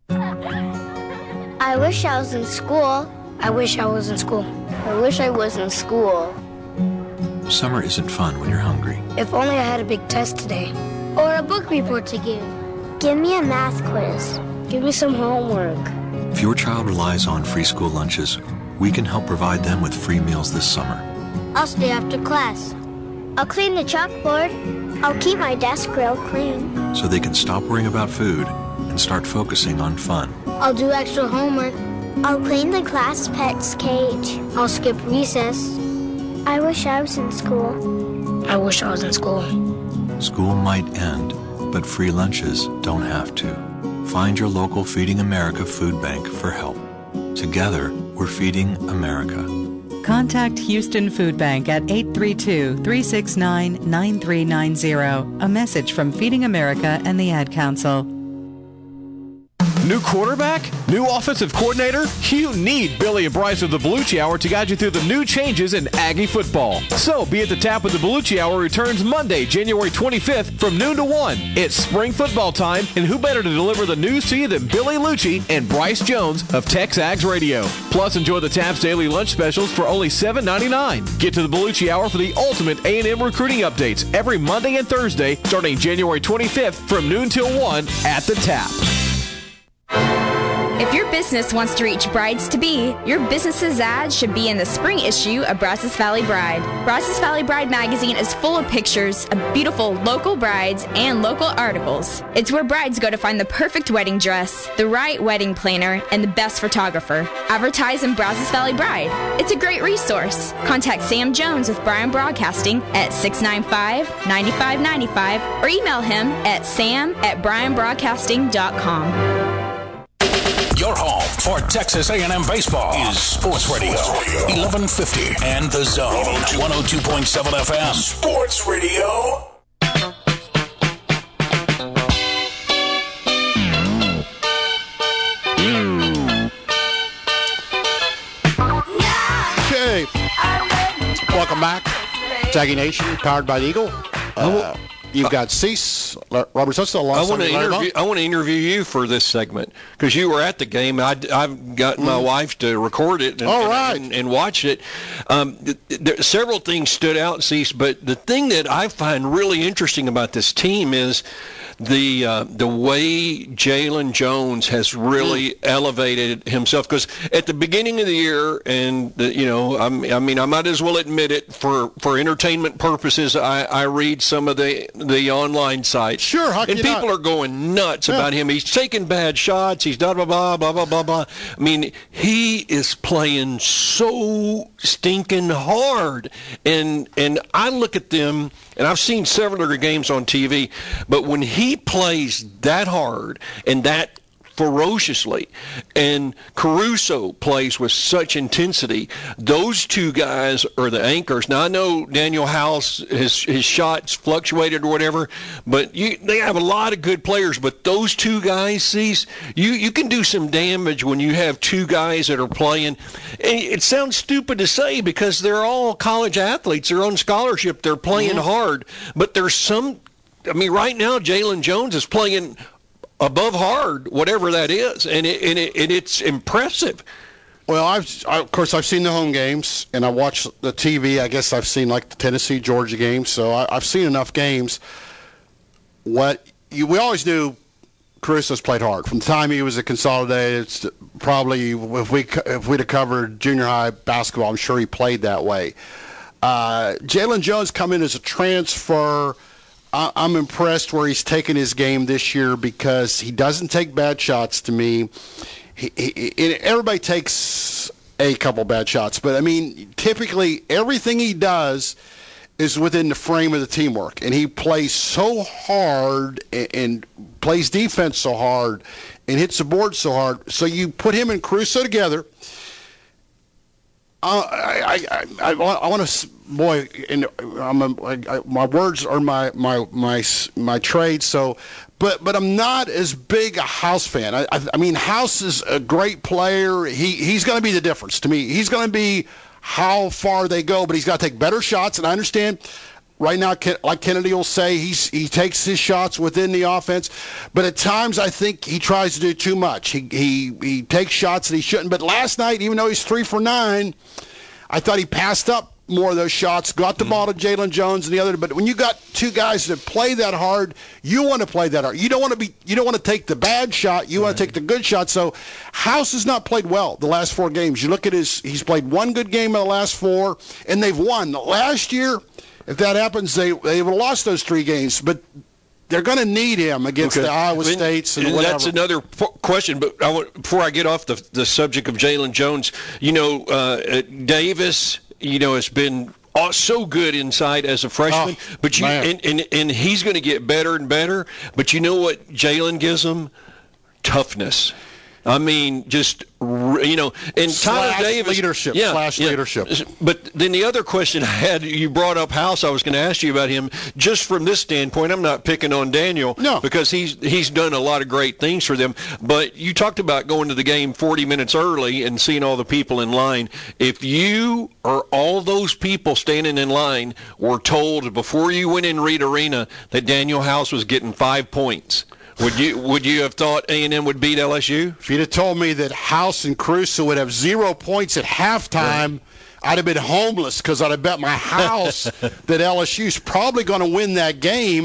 I wish I was in school. I wish I was in school. I wish I was in school. Summer isn't fun when you're hungry. If only I had a big test today. Or a book report to give. Give me a math quiz. Give me some homework. If your child relies on free school lunches, we can help provide them with free meals this summer. I'll stay after class. I'll clean the chalkboard. I'll keep my desk real clean. So they can stop worrying about food and start focusing on fun. I'll do extra homework. I'll clean the class pet's cage. I'll skip recess. I wish I was in school. I wish I was in school. School might end, but free lunches don't have to. Find your local Feeding America food bank for help. Together, we're feeding America. Contact Houston Food Bank at eight three two, three six nine, nine three nine zero. A message from Feeding America and the Ad Council. New quarterback? New offensive coordinator? You need Billy and Bryce of the Bellucci Hour to guide you through the new changes in Aggie football. So be at the tap when the Bellucci Hour returns Monday, January twenty-fifth from noon to one. It's spring football time, and who better to deliver the news to you than Billy Lucci and Bryce Jones of TexAgs Radio. Plus, enjoy the Tap's daily lunch specials for only seven ninety-nine. Get to the Bellucci Hour for the ultimate A and M recruiting updates every Monday and Thursday starting January twenty-fifth from noon till one at the Tap. your business wants to reach brides-to-be, your business's ad should be in the spring issue of Brazos Valley Bride. Brazos Valley Bride magazine is full of pictures of beautiful local brides and local articles. It's where brides go to find the perfect wedding dress, the right wedding planner, and the best photographer. Advertise in Brazos Valley Bride. It's a great resource. Contact Sam Jones with Bryan Broadcasting at six nine five, nine five nine five or email him at sam at bryan broadcasting dot com. Your home for Texas A and M baseball is Sports Radio, eleven fifty, and The Zone, one oh two point seven F M. Sports Radio. Okay. Welcome back. Aggie Nation, powered by the Eagle. Uh, You've got Cease, Robert Sussel. I want to interview. I want to interview you for this segment because you were at the game. I, I've got my mm. wife to record it and, All right. and, and watch it. Um, there, several things stood out, Cease, but the thing that I find really interesting about this team is the uh, the way Jalen Jones has really mm. elevated himself. Because at the beginning of the year, and the, you know, I'm, I mean, I might as well admit it for, for entertainment purposes. I, I read some of the the online sites. Sure, how can and you people not? are going nuts Yeah. about him. He's taking bad shots. He's blah blah blah blah blah blah blah. I mean, he is playing so stinking hard, and and I look at them, and I've seen several of their games on T V, but when he plays that hard and that ferociously, and Caruso plays with such intensity, those two guys are the anchors. Now, I know Daniel House, his, his shots fluctuated or whatever, but you, they have a lot of good players, but those two guys, Cease, you, you can do some damage when you have two guys that are playing. And it sounds stupid to say because they're all college athletes. They're on scholarship. They're playing mm-hmm. hard, but there's some I mean, right now, Jalen Jones is playing above hard, whatever that is, and, it, and, it, and it's impressive. Well, I've I, of course I've seen the home games, and I watch the T V. I guess I've seen like the Tennessee Georgia games, so I, I've seen enough games. What you, we always knew, Caruso's played hard from the time he was at Consolidated. It's probably if we if we'd have covered junior high basketball, I'm sure he played that way. Uh, Jalen Jones come in as a transfer. I'm impressed where he's taken his game this year because he doesn't take bad shots to me. He, he, everybody takes a couple bad shots, but, I mean, typically everything he does is within the frame of the teamwork, and he plays so hard and, and plays defense so hard and hits the board so hard. So you put him and Caruso together. Uh, I, I, I, I want to, boy, and I'm a, I, my words are my, my, my, my trade. So, but, but I'm not as big a House fan. I, I, I mean, House is a great player. He, he's going to be the difference to me. He's going to be how far they go, but he's got to take better shots. And I understand right now, like Kennedy will say, he's, he takes his shots within the offense. But at times, I think he tries to do too much. He, he, he takes shots that he shouldn't. But last night, even though he's three for nine, I thought he passed up more of those shots, got the mm-hmm. ball to Jalen Jones and the other. But when you got two guys that play that hard, you want to play that hard. You don't want to be. You don't want to take the bad shot. You right. want to take the good shot. So House has not played well the last four games. You look at his. He's played one good game in the last four, and they've won. Last year, if that happens, they they would have lost those three games. But they're going to need him against okay. the Iowa and, States and, and whatever. That's another p- question. But I want, before I get off the the subject of Jalen Jones, you know, uh, Davis, you know, has been so good inside as a freshman. Oh, but you and, and and he's going to get better and better. But you know what Jalen gives him? Toughness. I mean, just, you know, and Tyler slash Davis. leadership, yeah, slash yeah. leadership. But then the other question I had, you brought up House. I was going to ask you about him just from this standpoint. I'm not picking on Daniel no. because he's he's done a lot of great things for them. But you talked about going to the game forty minutes early and seeing all the people in line. If you or all those people standing in line were told before you went in Reed Arena that Daniel House was getting five points, Would you would you have thought A and M would beat L S U? If you'd have told me that House and Caruso would have zero points at halftime, right. I'd have been homeless because I'd have bet my house that L S U's probably going to win that game.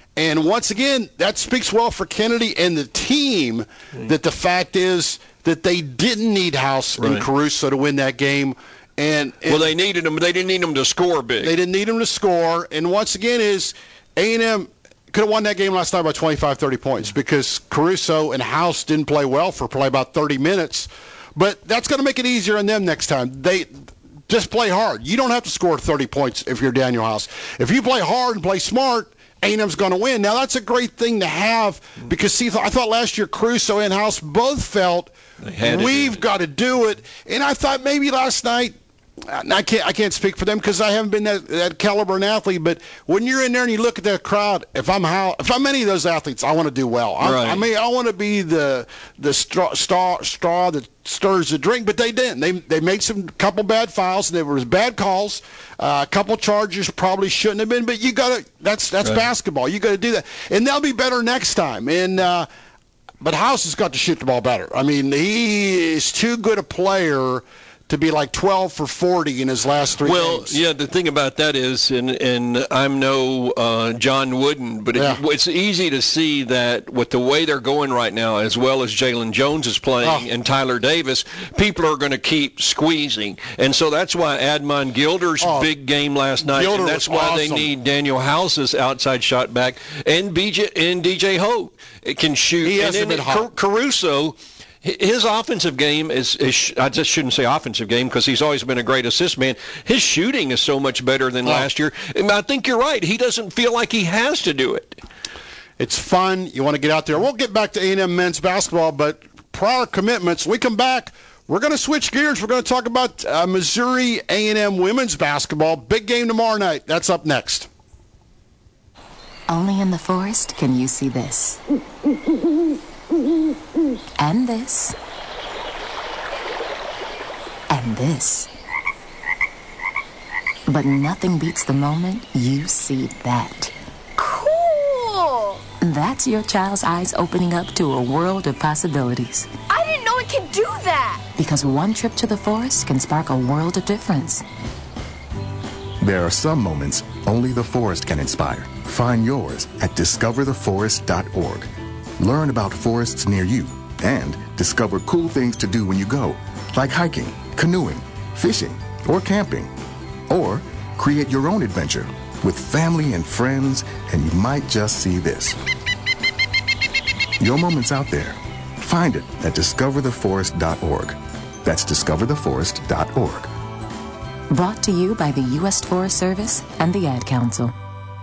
And once again, that speaks well for Kennedy and the team, that the fact is that they didn't need House Right. and Caruso to win that game. And, and well, they needed them. They didn't need them to score big. They didn't need them to score. And once again, is A and M could have won that game last night by twenty-five, thirty points because Caruso and House didn't play well for probably about thirty minutes. But that's going to make it easier on them next time. They just play hard. You don't have to score thirty points if you're Daniel House. If you play hard and play smart, A and M's going to win. Now, that's a great thing to have because, see, I thought last year Caruso and House both felt we've got to do it. And I thought maybe last night, I can't I can't speak for them because I haven't been that, that caliber an athlete, but when you're in there and you look at that crowd, if I'm how if I'm any of those athletes, I want to do well. I, Right. I mean, I want to be the the straw, straw straw that stirs the drink, but they didn't. They they made some couple bad fouls. There was bad calls. Uh, a couple charges probably shouldn't have been, but you got to. That's that's Right. basketball. You got to do that, and they'll be better next time. And uh, but House has got to shoot the ball better. I mean, he is too good a player to be like twelve for forty in his last three well, games. yeah, the thing about that is, and, and I'm no uh, John Wooden, but Yeah. it, it's easy to see that with the way they're going right now, as well as Jalen Jones is playing Oh. and Tyler Davis, people are going to keep squeezing. And so that's why Admon Gilder's Oh. big game last night, Gilder and that's was why awesome. they need Daniel House's outside shot back, and B J and D J Hogue it can shoot. He and hasn't then been hot. Car- Caruso, his offensive game is, is, I just shouldn't say offensive game because he's always been a great assist man. His shooting is so much better than Oh. last year. And I think you're right. He doesn't feel like he has to do it. It's fun. You want to get out there. We'll get back to A and M men's basketball, but prior commitments, we come back. We're going to switch gears. We're going to talk about uh, Missouri A and M women's basketball. Big game tomorrow night. That's up next. Only in the forest can you see this. And this. And this. But nothing beats the moment you see that. Cool! That's your child's eyes opening up to a world of possibilities. I didn't know it could do that! Because one trip to the forest can spark a world of difference. There are some moments only the forest can inspire. Find yours at discover the forest dot org. Learn about forests near you and discover cool things to do when you go, like hiking, canoeing, fishing, or camping. Or create your own adventure with family and friends, and you might just see this. Your moment's out there. Find it at discover the forest dot org. That's discover the forest dot org. Brought to you by the U S Forest Service and the Ad Council.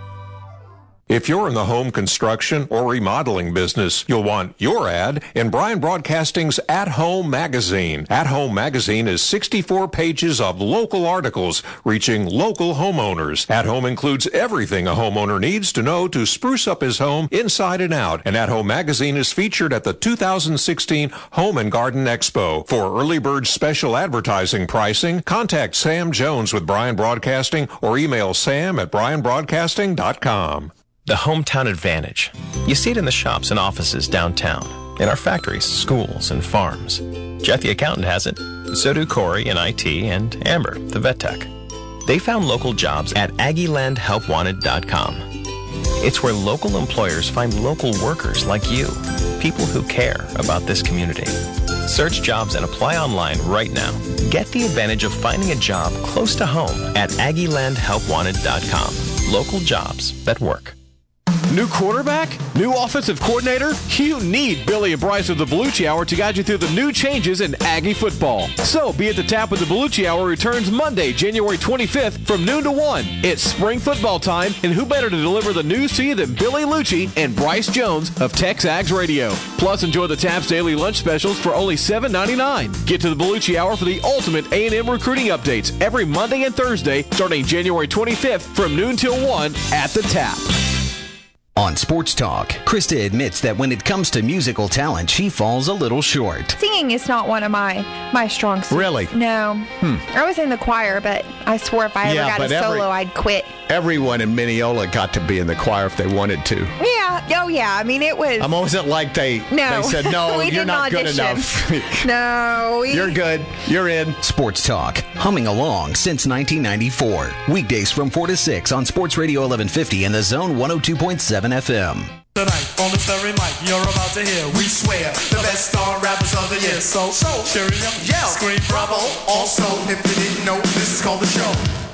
If you're in the home construction or remodeling business, you'll want your ad in Bryan Broadcasting's At Home magazine. At Home magazine is sixty-four pages of local articles reaching local homeowners. At Home includes everything a homeowner needs to know to spruce up his home inside and out. And At Home magazine is featured at the two thousand sixteen Home and Garden Expo. For early bird special advertising pricing, contact Sam Jones with Bryan Broadcasting or email sam at bryan broadcasting dot com. The hometown advantage. You see it in the shops and offices downtown, in our factories, schools, and farms. Jeff the accountant has it. So do Corey in I T and Amber, the vet tech. They found local jobs at aggie land help wanted dot com. It's where local employers find local workers like you, people who care about this community. Search jobs and apply online right now. Get the advantage of finding a job close to home at aggie land help wanted dot com. Local jobs that work. New quarterback? New offensive coordinator? You need Billy and Bryce of the Bellucci Hour to guide you through the new changes in Aggie football. So be at the tap with the Bellucci Hour returns Monday, January twenty-fifth from noon to one. It's spring football time, and who better to deliver the news to you than Billy Lucci and Bryce Jones of TexAgs Radio. Plus, enjoy the Tap's daily lunch specials for only seven ninety-nine. Get to the Bellucci Hour for the ultimate A and M recruiting updates every Monday and Thursday starting January twenty-fifth from noon till one at the Tap. On Sports Talk, Krista admits that when it comes to musical talent, she falls a little short. Singing is not one of my, my strong suits. Really? No. Hmm. I was in the choir, but I swore if I Yeah, ever got a but every- solo, I'd quit. Everyone in Mineola got to be in the choir if they wanted to. Yeah, Uh, oh, yeah. I mean, it was... Um, wasn't like they, No. they said, no, We you're didn't not good audition. enough. No. We... You're good. You're in. Sports Talk, humming along since nineteen ninety-four. Weekdays from four to six on Sports Radio eleven fifty and the Zone one oh two point seven F M. Tonight on the very mic, you're about to hear. We swear the best star rappers of the year. So, so cheer up, yell, scream, bravo. Also, if you didn't know, this is called the show.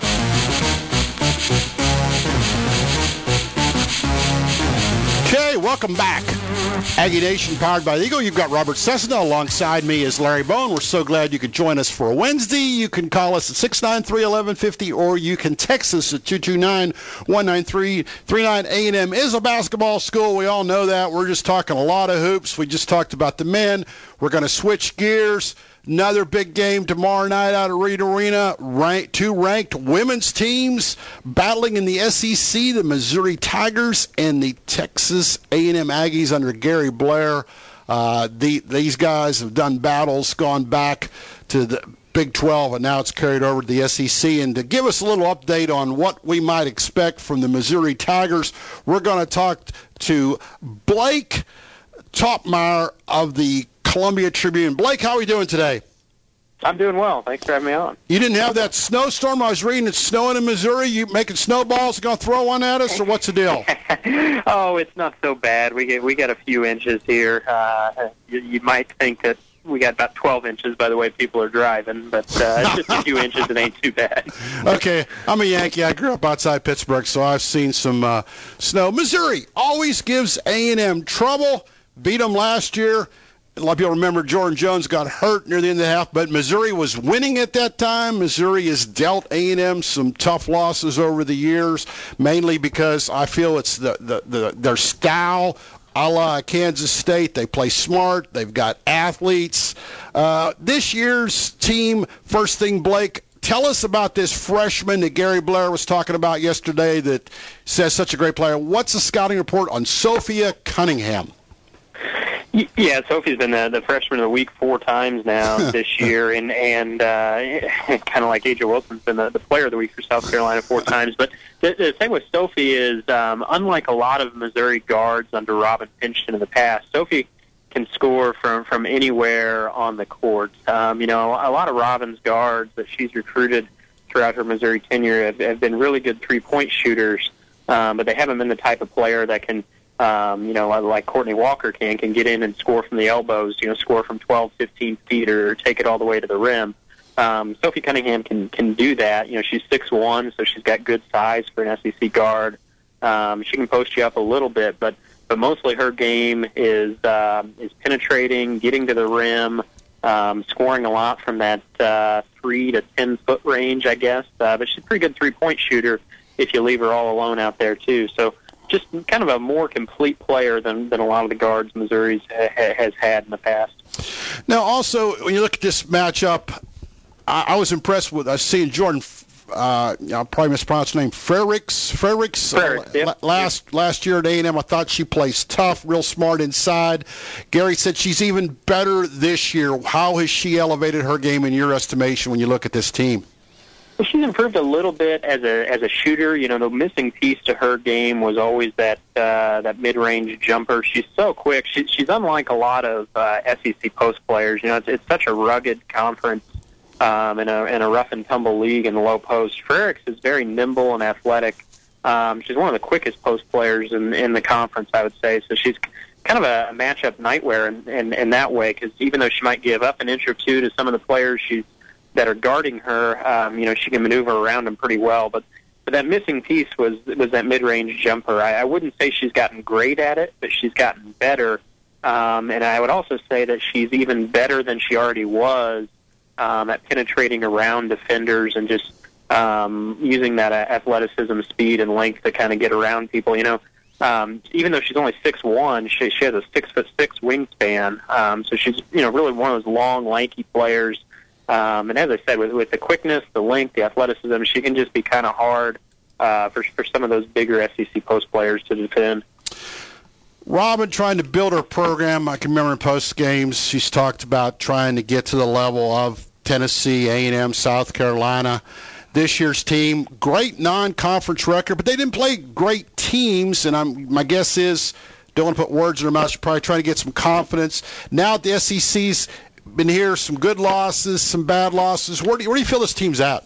Okay, welcome back. Aggie Nation, powered by the Eagle. You've got Robert Cessna. Alongside me is Larry Bone. We're so glad you could join us for a Wednesday. You can call us at six nine three, eleven fifty, or you can text us at two two nine, one nine three three nine. A and M is a basketball school. We all know that. We're just talking a lot of hoops. We just talked about the men. We're going to switch gears. Another big game tomorrow night out at Reed Arena. Rank, two ranked women's teams battling in the S E C, the Missouri Tigers and the Texas A and M Aggies under Gary Blair. Uh, the, these guys have done battles, gone back to the Big twelve, and now it's carried over to the S E C. And to give us a little update on what we might expect from the Missouri Tigers, we're going to talk to Blake Topmeyer of the Columbia Tribune. Blake, how are we doing today? I'm doing well. Thanks for having me on. You didn't have that snowstorm. I was reading it's snowing in Missouri. You making snowballs? Going to throw one at us, or what's the deal? Oh, it's not so bad. We get we got a few inches here. Uh, you, you might think that we got about twelve inches by the way people are driving, but uh, it's just a few inches. It ain't too bad. Okay, I'm a Yankee. I grew up outside Pittsburgh, so I've seen some uh, snow. Missouri always gives A and M trouble. Beat them last year. A lot of people remember Jordan Jones got hurt near the end of the half, but Missouri was winning at that time. Missouri has dealt A and M some tough losses over the years, mainly because I feel it's the, the, the their style, a la Kansas State. They play smart. They've got athletes. Uh, this year's team, first thing, Blake, tell us about this freshman that Gary Blair was talking about yesterday that says such a great player. What's the scouting report on Sophia Cunningham? Yeah, Sophie's been the, the freshman of the week four times now this year, and and uh, kind of like A J Wilson's been the, the player of the week for South Carolina four times. But the, the thing with Sophie is, um, unlike a lot of Missouri guards under Robin Pinchton in the past, Sophie can score from, from anywhere on the court. Um, you know, a lot of Robin's guards that she's recruited throughout her Missouri tenure have, have been really good three-point shooters, um, but they haven't been the type of player that can, Um, you know, like Courtney Walker can, can get in and score from the elbows, you know, score from twelve, fifteen feet or take it all the way to the rim. Um, Sophie Cunningham can, can do that. You know, she's six one, so she's got good size for an S E C guard. Um, she can post you up a little bit, but, but mostly her game is, uh, is penetrating, getting to the rim, um, scoring a lot from that uh, three to ten foot range, I guess. Uh, but she's a pretty good three-point shooter if you leave her all alone out there, too. So, just kind of a more complete player than, than a lot of the guards Missouri ha- has had in the past. Now, also, when you look at this matchup, I, I was impressed with uh, seeing Jordan, uh, I'll probably mispronounce her name, Frericks, Frericks, Frericks, uh, yep. last, last year at A and M. I thought she plays tough, real smart inside. Gary said she's even better this year. How has she elevated her game in your estimation when you look at this team? Well, she's improved a little bit as a as a shooter. You know, the missing piece to her game was always that uh, that mid-range jumper. She's so quick. She, she's unlike a lot of uh, S E C post players. You know, it's, it's such a rugged conference um, in a in a rough and tumble league in the low post. Frericks is very nimble and athletic. Um, she's one of the quickest post players in in the conference, I would say. So she's kind of a matchup nightmare in, in, in that way, because even though she might give up an inch or two to some of the players she's that are guarding her, um, you know, she can maneuver around them pretty well. But, but that missing piece was was that mid-range jumper. I, I wouldn't say she's gotten great at it, but she's gotten better. Um, and I would also say that she's even better than she already was um, at penetrating around defenders and just um, using that uh, athleticism, speed, and length to kind of get around people. You know, um, even though she's only six one, she, she has a six foot six wingspan. Um, so she's, you know, really one of those long, lanky players. Um, and as I said, with, with the quickness, the length, the athleticism, she can just be kind of hard uh, for, for some of those bigger S E C post players to defend. Robin trying to build her program. I can remember in post games she's talked about trying to get to the level of Tennessee, A and M, South Carolina. this year's team. Great non-conference record, but they didn't play great teams, and I'm, my guess is, don't want to put words in their mouths, you're probably trying to get some confidence. Now the S E C's been here, some good losses, some bad losses. Where do you, where do you feel this team's at?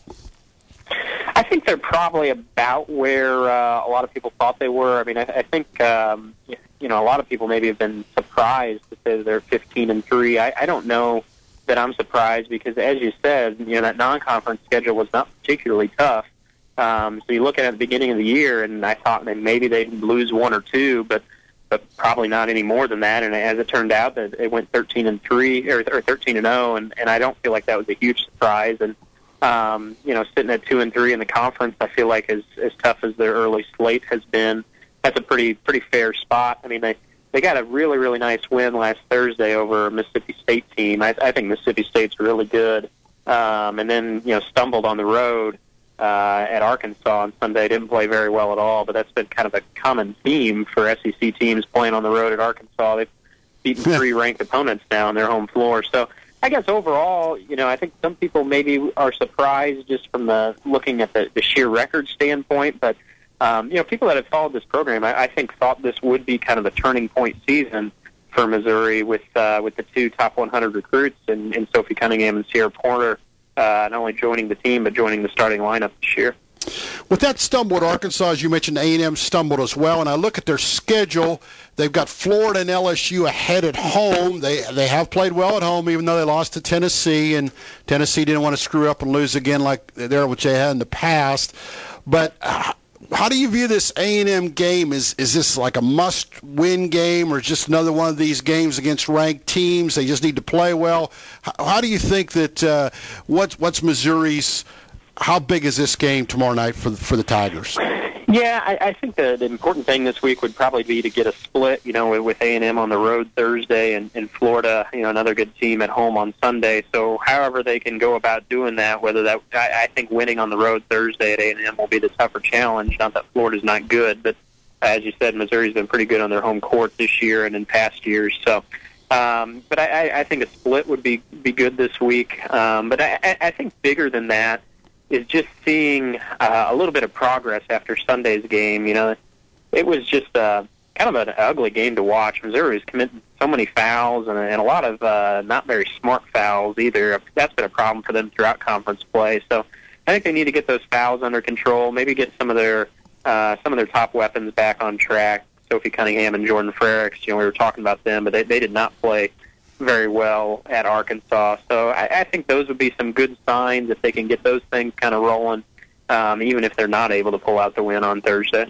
I think they're probably about where uh, a lot of people thought they were. I mean, I, I think um, you know a lot of people maybe have been surprised to say they're fifteen and three. I, I don't know that I'm surprised because, as you said, you know that non-conference schedule was not particularly tough. Um, so you look at it at the beginning of the year, and I thought that maybe they'd lose one or two, but but probably not any more than that. And as it turned out, that it went thirteen and three or, or thirteen and zero, and and I don't feel like that was a huge surprise. And Um, you know, sitting at two and three in the conference, I feel like as as tough as their early slate has been, that's a pretty pretty fair spot. I mean, they they got a really really nice win last Thursday over a Mississippi State team. I, I think Mississippi State's really good, um, and then you know stumbled on the road uh, at Arkansas on Sunday. Didn't play very well at all, but that's been kind of a common theme for S E C teams playing on the road at Arkansas. They've beaten three ranked opponents now on their home floor, so. I guess overall, you know, I think some people maybe are surprised just from the looking at the, the sheer record standpoint. But, um, you know, people that have followed this program, I, I think thought this would be kind of a turning point season for Missouri with uh, with the two top one hundred recruits in, in Sophie Cunningham and Sierra Porter uh, not only joining the team but joining the starting lineup this year. With that stumble at Arkansas, as you mentioned, A and M stumbled as well. And I look at their schedule. They've got Florida and L S U ahead at home. They they have played well at home, even though they lost to Tennessee. And Tennessee didn't want to screw up and lose again like there, which they had in the past. But uh, how do you view this A and M game? Is is this like a must-win game, or just another one of these games against ranked teams? They just need to play well. How, how do you think that uh, what's what's Missouri's? How big is this game tomorrow night for the, for the Tigers? Yeah, I, I think the, the important thing this week would probably be to get a split, you know, with A and M on the road Thursday and, and Florida, you know, another good team at home on Sunday. So however they can go about doing that, whether that, I, I think winning on the road Thursday at A and M will be the tougher challenge. Not that Florida's not good, but as you said, Missouri's been pretty good on their home court this year and in past years. So, um, but I, I think a split would be, be good this week. Um, but I, I think bigger than that, is just seeing uh, a little bit of progress after Sunday's game. You know, it was just uh, kind of an ugly game to watch. Missouri was committing so many fouls and, and a lot of uh, not very smart fouls either. That's been a problem for them throughout conference play. So I think they need to get those fouls under control, maybe get some of their uh, some of their top weapons back on track. Sophie Cunningham and Jordan Frericks, you know, we were talking about them, but they, they did not play very well at Arkansas. So I, I think those would be some good signs if they can get those things kind of rolling, um, even if they're not able to pull out the win on Thursday.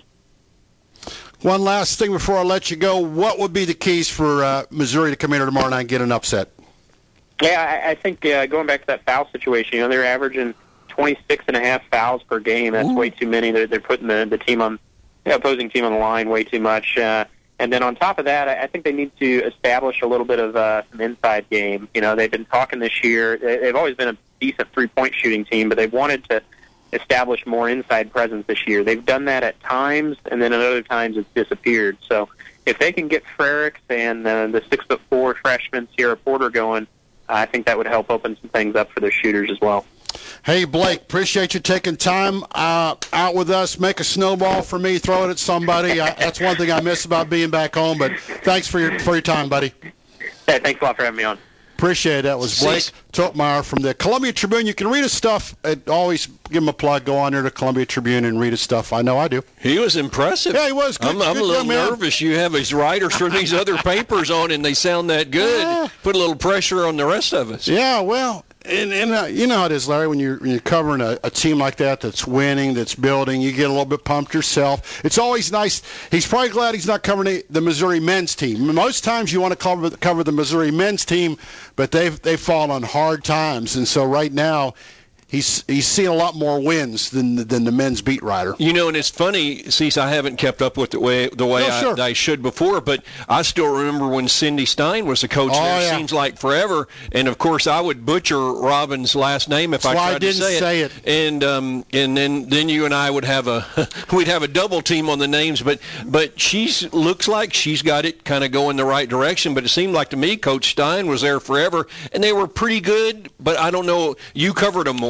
One last thing before I let you go. What would be the keys for uh, Missouri to come in here tomorrow night and get an upset? Yeah, I, I think uh, going back to that foul situation, you know, they're averaging twenty-six and a half fouls per game. That's Ooh. way too many. They're, they're putting the, the team on, the opposing team on the line way too much. Uh, And then on top of that, I think they need to establish a little bit of uh, some inside game. You know, they've been talking this year. They've always been a decent three-point shooting team, but they've wanted to establish more inside presence this year. They've done that at times, and then at other times it's disappeared. So if they can get Frericks and uh, the six foot four freshman Sierra Porter going, I think that would help open some things up for their shooters as well. Hey, Blake, appreciate you taking time uh, out with us. Make a snowball for me. Throw it at somebody. I, that's one thing I miss about being back home, but thanks for your for your time, buddy. Hey, thanks a lot for having me on. Appreciate it. That was Blake Totemeyer from the Columbia Tribune. You can read his stuff. It, always give him a plug. Go on there to Columbia Tribune and read his stuff. I know I do. He was impressive. Yeah, he was. Good, I'm, I'm good a little man. nervous. You have his writers from these other papers on, and they sound that good. Yeah. Put a little pressure on the rest of us. Yeah, well, and, and uh, you know how it is, Larry, when you're, when you're covering a, a team like that that's winning, that's building, you get a little bit pumped yourself. It's always nice. He's probably glad he's not covering the, the Missouri men's team. Most times you want to cover, cover the Missouri men's team, but they've, they've fallen on hard times. And so right now, he's he's seeing a lot more wins than than the men's beat writer. You know, and it's funny, Cease, I haven't kept up with the way the way no, I, sure. I should before, but I still remember when Cindy Stein was the coach oh, there. Yeah. Seems like forever. And of course, I would butcher Robin's last name if That's I tried why I didn't to say, say it. it. And um, and then then you and I would have a we'd have a double team on the names. But but she's looks like she's got it kind of going the right direction. But it seemed like to me, Coach Stein was there forever, and they were pretty good. But I don't know. You covered them more.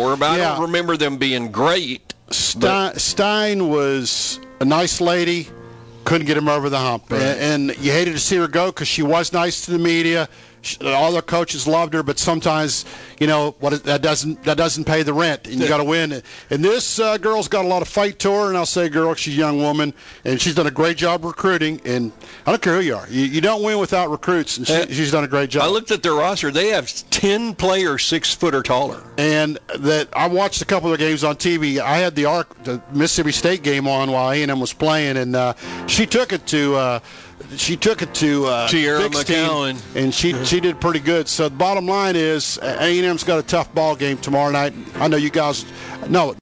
for her, but I Yeah. don't remember them being great. Stein, Stein was a nice lady, couldn't get him over the hump. Right. And, and you hated to see her go because she was nice to the media. She, all their coaches loved her, but sometimes, you know, what it- that doesn't that doesn't pay the rent, and you got to win. And this uh, girl's got a lot of fight to her, and I'll say, girl, she's a young woman, and she's done a great job recruiting. And I don't care who you are, you, you don't win without recruits, and she, Uh, she's done a great job. I looked at their roster; they have ten players six foot or taller. And that I watched a couple of games on T V. I had the Arc, the Mississippi State game on while A and M was playing, and uh, she took it to uh, she took it to uh, Sierra Vic's team, McCowan. and she she did pretty good. So the bottom line is A and M's got a tough ball game tomorrow night. I know you guys know it.